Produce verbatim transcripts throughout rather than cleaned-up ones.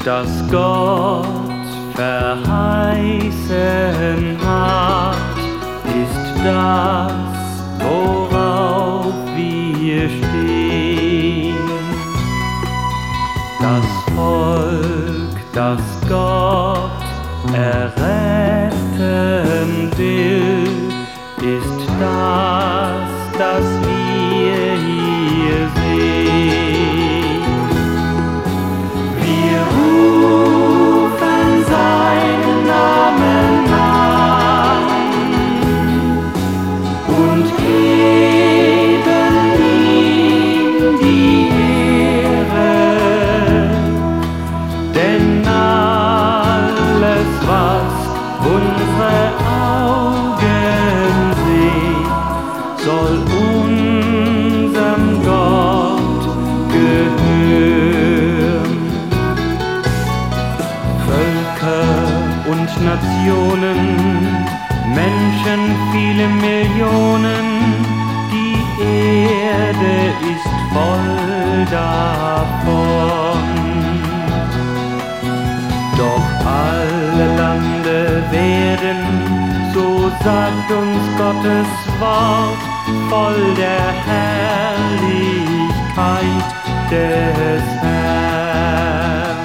das Gott verheißen hat, ist das, worauf wir stehen. Das Volk, das Gott erretten will, ist das, das wir hier sehen. Wir rufen seinen Namen an und geben ihm die Ehre, denn alles, was unsere Augen sehen, soll unserem Gott gehören. Völker und Nationen, Menschen, viele Millionen, die Erde ist voll davon. Doch alle Lande werden, so sagt uns Gottes Wort, voll der Herrlichkeit des Herrn.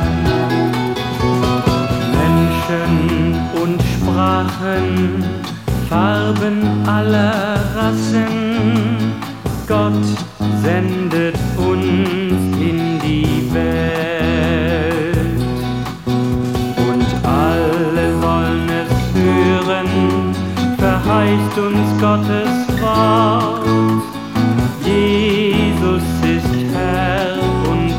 Menschen und Sprachen, Farben aller Rassen, Gott sendet uns in die Welt. Und alle sollen es hören, verheißt uns Gottes Wort. Jesus ist Herr und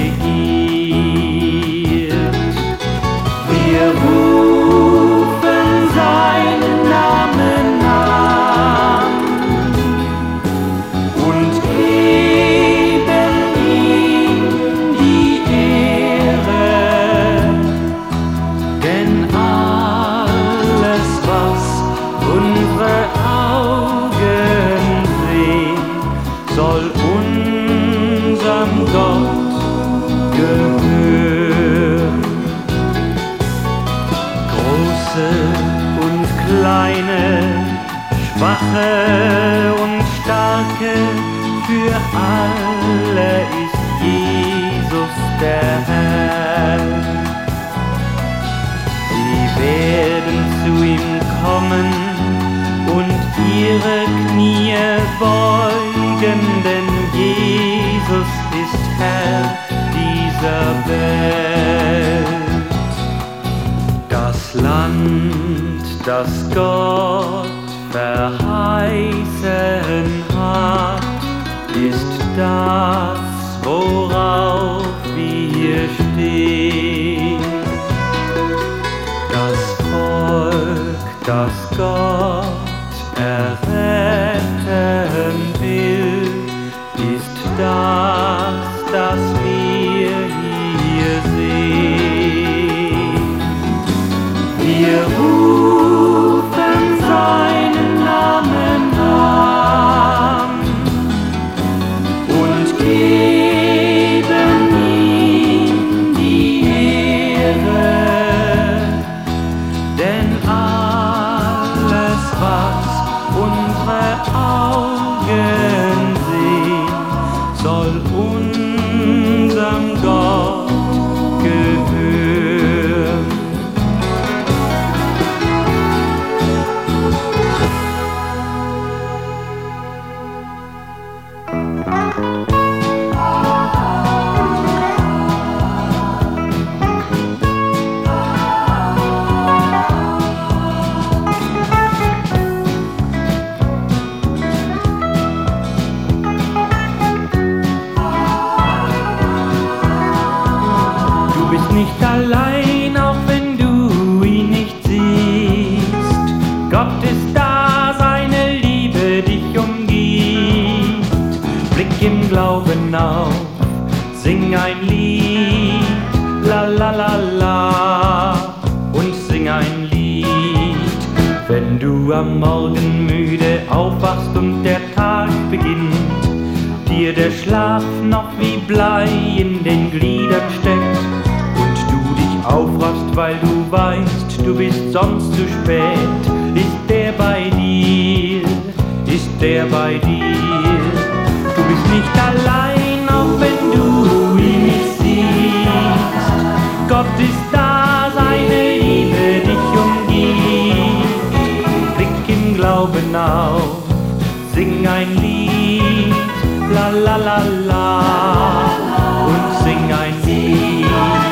regiert. Wir rufen seinen Namen an und geben ihm die Ehre, denn alles, was unsere Augen sehen, soll unserem Gott gehören. Große und kleine, schwache und starke, für alle ist Jesus der Herr. Sie werden zu ihm kommen und ihre Knie beugen, denn Jesus ist Herr dieser Welt. Das Land, das Gott verheißen hat, ist das, worauf wir stehen. Das Volk, das Gott erretten will, ist das, das wir hier sehen. Wir rufen seinen Namen an und geben ihm die Ehre, denn alles, was unsere Augen sehen, soll unserem Gott gehören. Du bist nicht allein, auch wenn du ihn nicht siehst. Gott ist da, seine Liebe dich umgibt. Blick im Glauben auf, sing ein Lied, la la la la, und sing ein Lied. Wenn du am Morgen müde aufwachst und der Tag beginnt, dir der Schlaf noch wie Blei in den Gliedern steckt und du weil du weißt, du bist sonst zu spät. Ist der bei dir, ist der bei dir? Du bist nicht allein, auch wenn du ihn nicht siehst. Gott ist da, seine Liebe dich umgibt. Blick im Glauben auf, sing ein Lied, la la la la, und sing ein Lied.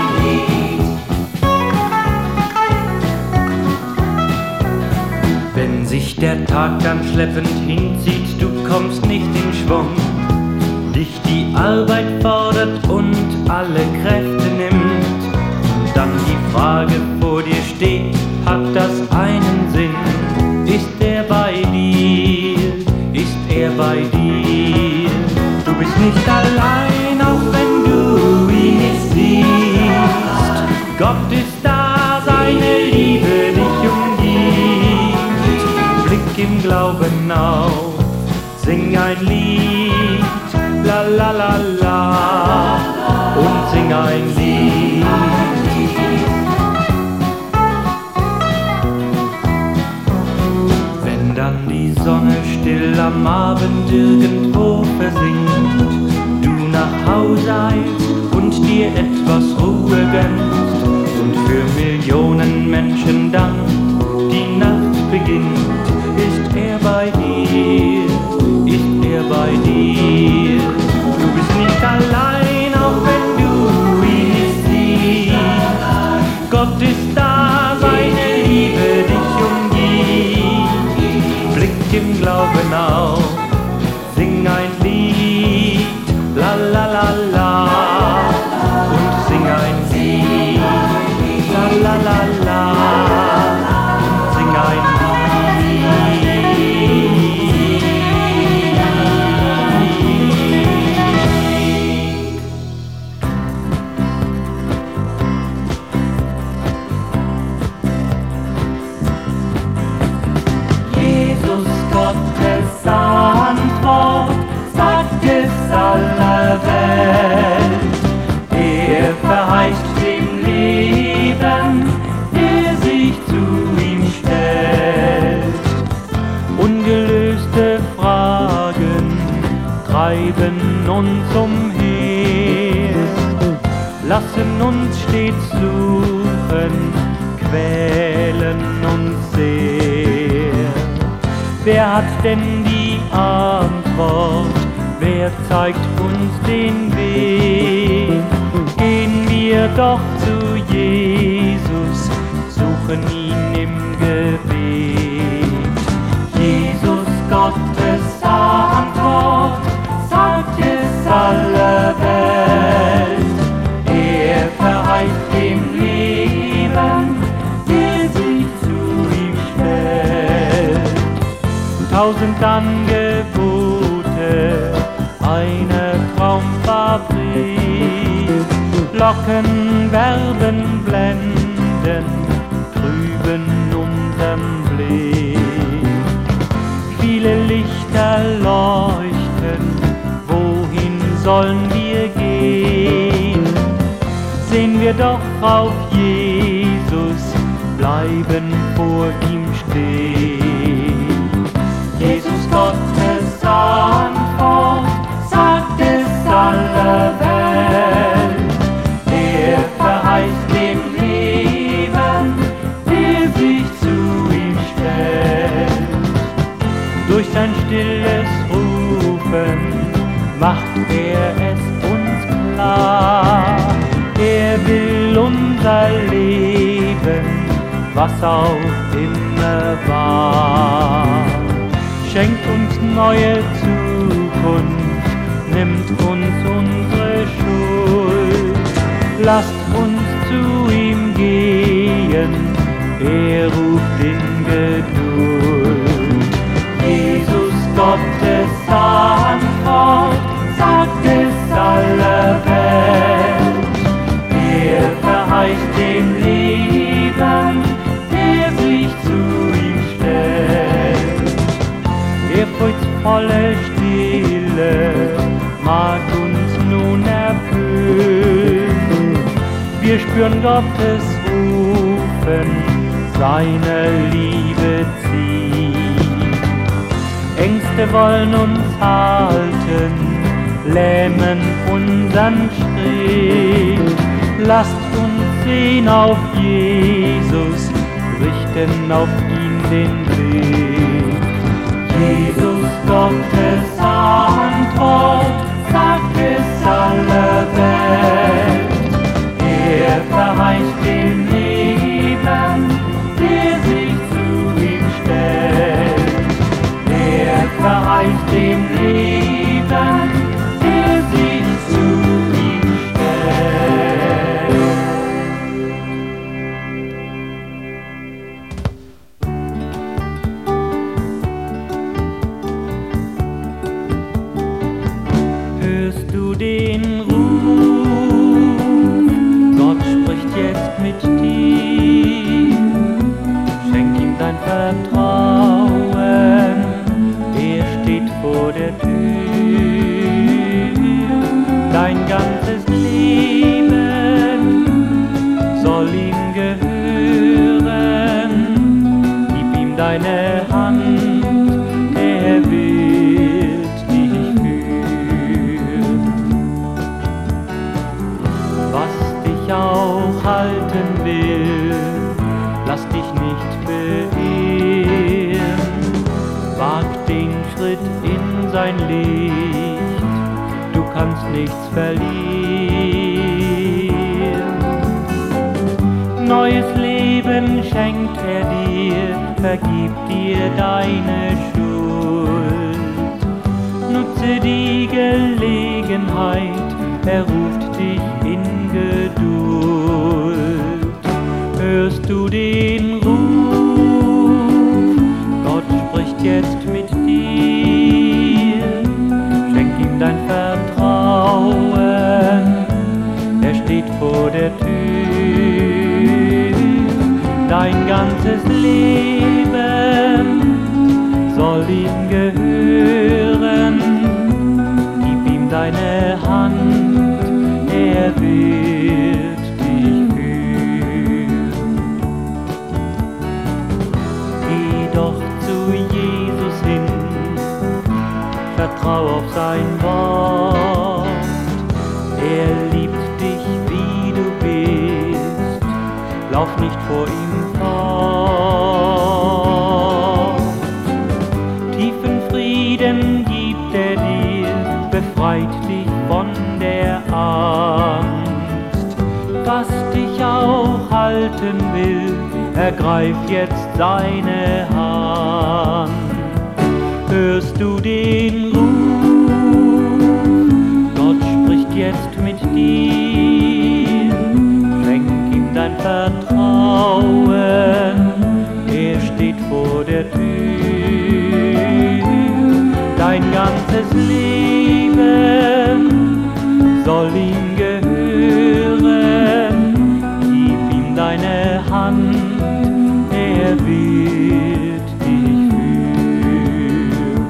Wenn sich der Tag dann schleppend hinzieht, du kommst nicht in Schwung, dich die Arbeit fordert und alle Kräfte nimmt, und dann die Frage vor dir steht, hat das einen Sinn? Ist er bei dir? Ist er bei dir? Du bist nicht allein, auch wenn du ihn nicht siehst. Gott ist da, seine Liebe dich umgibt. Blick im Glauben auf, sing ein Lied, la la la la, und sing ein Lied. Wenn dann die Sonne still am Abend irgendwo versinkt, du nach Hause eilst und dir etwas Ruhe gönnst und für Millionen Menschen dann die Nacht beginnt, ist er bei dir, ist er bei dir. Du bist nicht allein, auch wenn du ihn nicht siehst. Gott ist da, seine Liebe dich umgibt. Blick im Glauben auf, sing ein Lied, la la la la, und sing ein Lied, la la la la, und sing ein Lied. Jesus, Gottes Antwort, sagt es aller Welt. Er verheißt dem Leben, der sich zu ihm stellt. Ungelöste Fragen treiben uns umher, lassen uns stets suchen, quälen uns sehr. Wer hat denn die Antwort? Wer zeigt uns den Weg? Gehen wir doch zu Jesus, suchen ihn im Gebet. Jesus, Gottes Antwort, sagt es aller Welt. Er verheißt dem Leben, der sich zu ihm stellt. Tausend Angebote, eine Traumfabrik, Locken, Werben, blenden, trüben unseren Blick. Viele Lichter leuchten, wohin sollen wir gehen? Sehen wir doch auf Jesus, bleiben vor ihm stehen. Jesus, Gottes Antwort, sagt es aller Welt. Er verheißt dem Leben, der sich zu ihm stellt. Durch sein stilles Rufen macht er es uns klar. Er will unser Leben, was auch immer war. Schenkt uns neue Zukunft, nimmt uns unsere Schuld. Lasst uns zu ihm gehen, er ruft in Geduld. Jesus, Gottes Antwort, sagt es aller Welt. Er verheißt dem Leben, der sich zu ihm stellt. Ehrfurchtsvolle Stille mag uns nun erfüllen. Wir spüren Gottes Ruhe Tropfen seiner Liebe zieht. Ängste wollen uns halten, lähmen unseren Schritt. Lasst uns sehen auf Jesus, richten auf ihn den Blick. Jesus, Gottes Antwort, sagt es aller Welt. Er verheißt dem Leben, der sich zu ihm stellt. Er verheißt dem Leben, der sich zu ihm stellt. Hörst du den Ruf? Gott spricht jetzt mit dir. Schenk ihm dein Vertrauen, er steht vor der Tür. Dein ganzes Leben soll ihm gehören. Gib ihm deine Hand, er wird dich führen. Was dich auch halten will, lass dich nicht beirren. Wag den Schritt in sein Licht, du kannst nichts verlieren. Neues Leben schenkt er dir, vergibt dir deine Schuld. Nutze die Gelegenheit, er ruft dich in Geduld. Hörst du den Ruf? Gott spricht jetzt mit dir. Schenk ihm dein Vertrauen, er steht vor der Tür. Dein ganzes Leben soll ihm gehören. Gib ihm deine Hand, er wird dich führen. Geh doch zu Jesus hin, vertrau auf sein Wort. Er liebt dich, wie du bist, lauf nicht vor ihm fort. Tiefen Frieden gibt er dir, befreit dich von der Angst. Was dich auch halten will, ergreif jetzt seine Hand. Hörst du den Ruf? Gott spricht jetzt mit dir. Schenk ihm dein Vertrauen, er steht vor der Tür. Dein ganzes Leben soll ihm gehören. Gib ihm deine Hand, er wird dich führen.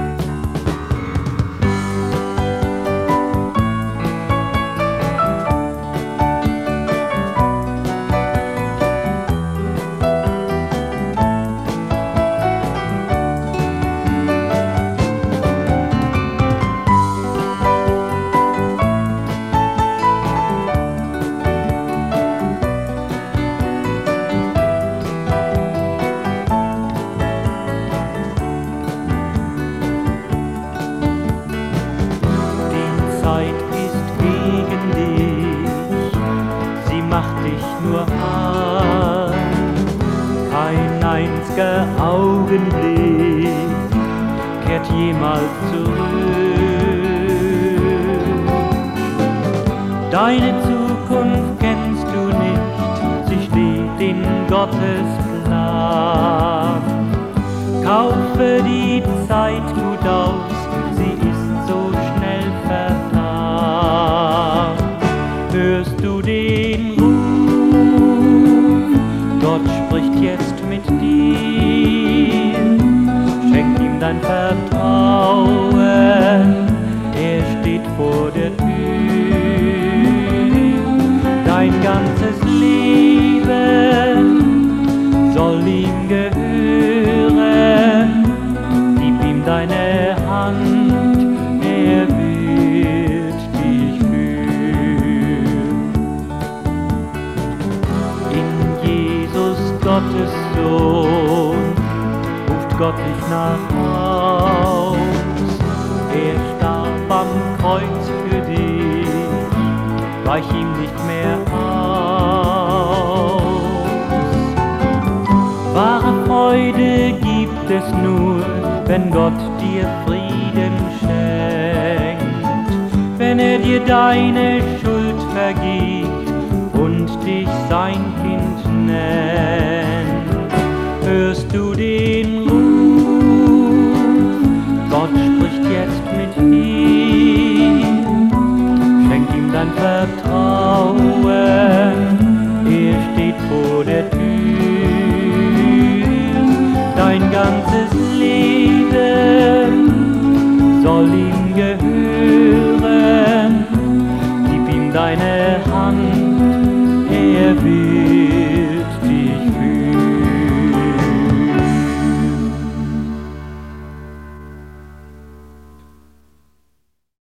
Zeit ist gegen dich, sie macht dich nur an. Kein einziger Augenblick kehrt jemals zurück. Deine Zukunft kennst du nicht, sie steht in Gottes Plan. Kaufe die Zeit gut aus, sie ist so schnell vertan. Hörst du den Ruf? Gott spricht jetzt mit dir. Schenk ihm dein Vertrauen, er steht vor der Tür. Dein ganzes Leben Gottes Sohn, ruft Gott dich nach Haus. Er starb am Kreuz für dich, weich ihm nicht mehr aus. Wahre Freude gibt es nur, wenn Gott dir Frieden schenkt, wenn er dir deine Schuld vergibt und dich sein Kind nennt. Hörst du den Ruf